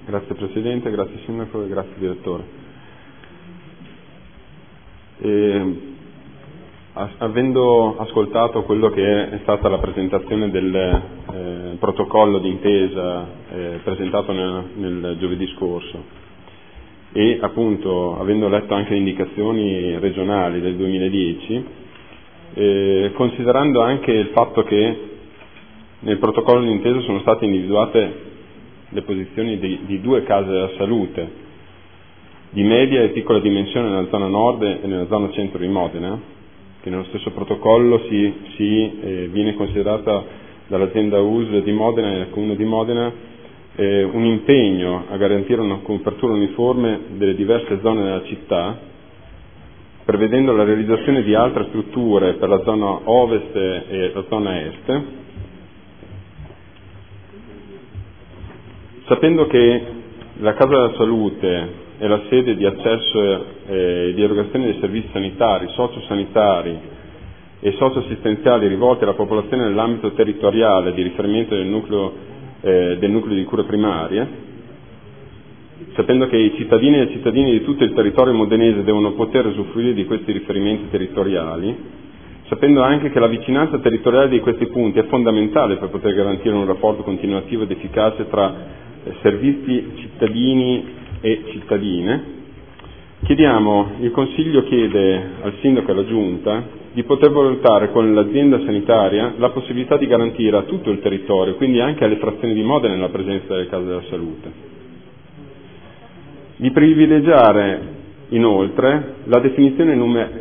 Grazie Presidente, grazie Sindaco e grazie Direttore. Avendo ascoltato quello che è stata la presentazione del protocollo d'intesa presentato nel giovedì scorso e appunto avendo letto anche le indicazioni regionali del 2010, considerando anche il fatto che nel protocollo d'intesa sono state individuate le posizioni di 2 case della salute di media e piccola dimensione nella zona nord e nella zona centro di Modena, che nello stesso protocollo viene considerata dall'azienda US di Modena e dal Comune di Modena un impegno a garantire una copertura uniforme delle diverse zone della città, prevedendo la realizzazione di altre strutture per la zona ovest e la zona est, sapendo che la Casa della Salute è la sede di accesso e di erogazione dei servizi sanitari, sociosanitari e socioassistenziali rivolti alla popolazione nell'ambito territoriale di riferimento del nucleo di cura primaria, sapendo che i cittadini e le cittadine di tutto il territorio modenese devono poter usufruire di questi riferimenti territoriali, sapendo anche che la vicinanza territoriale di questi punti è fondamentale per poter garantire un rapporto continuativo ed efficace tra servizi cittadini e cittadine, il Consiglio chiede al Sindaco e alla Giunta di poter valutare con l'azienda sanitaria la possibilità di garantire a tutto il territorio, quindi anche alle frazioni di Modena, la presenza delle case della salute, di privilegiare inoltre la definizione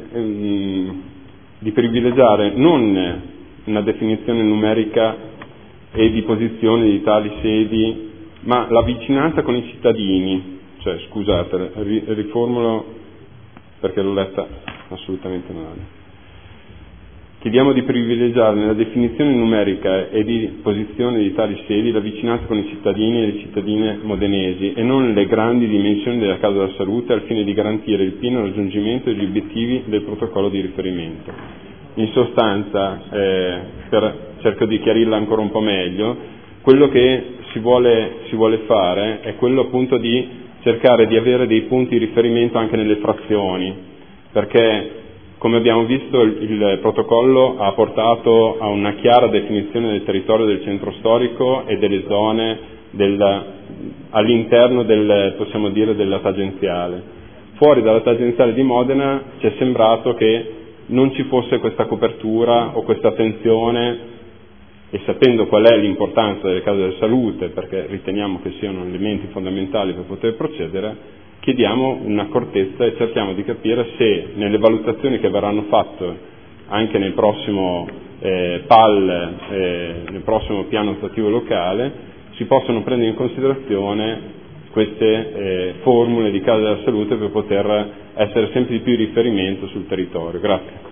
di privilegiare non una definizione numerica e di posizione di tali sedi, ma la vicinanza con i cittadini, riformulo perché l'ho letta assolutamente male. Chiediamo di privilegiare nella definizione numerica e di posizione di tali sedi la vicinanza con i cittadini e le cittadine modenesi e non le grandi dimensioni della Casa della Salute, al fine di garantire il pieno raggiungimento degli obiettivi del protocollo di riferimento. In sostanza, cerco di chiarirla ancora un po' meglio, quello che si vuole fare è quello appunto di cercare di avere dei punti di riferimento anche nelle frazioni, perché come abbiamo visto il protocollo ha portato a una chiara definizione del territorio del centro storico e delle zone all'interno possiamo dire, della tangenziale. Fuori dalla tangenziale di Modena ci è sembrato che non ci fosse questa copertura o questa attenzione, e sapendo qual è l'importanza delle case della salute, perché riteniamo che siano elementi fondamentali per poter procedere, chiediamo un'accortezza e cerchiamo di capire se nelle valutazioni che verranno fatte anche nel prossimo PAL, nel prossimo piano attuativo locale, si possono prendere in considerazione queste formule di case della salute per poter essere sempre di più riferimento sul territorio. Grazie.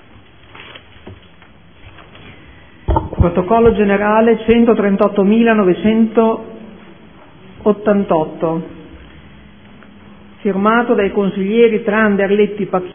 Protocollo generale 138.988, firmato dai consiglieri Trander, Letti,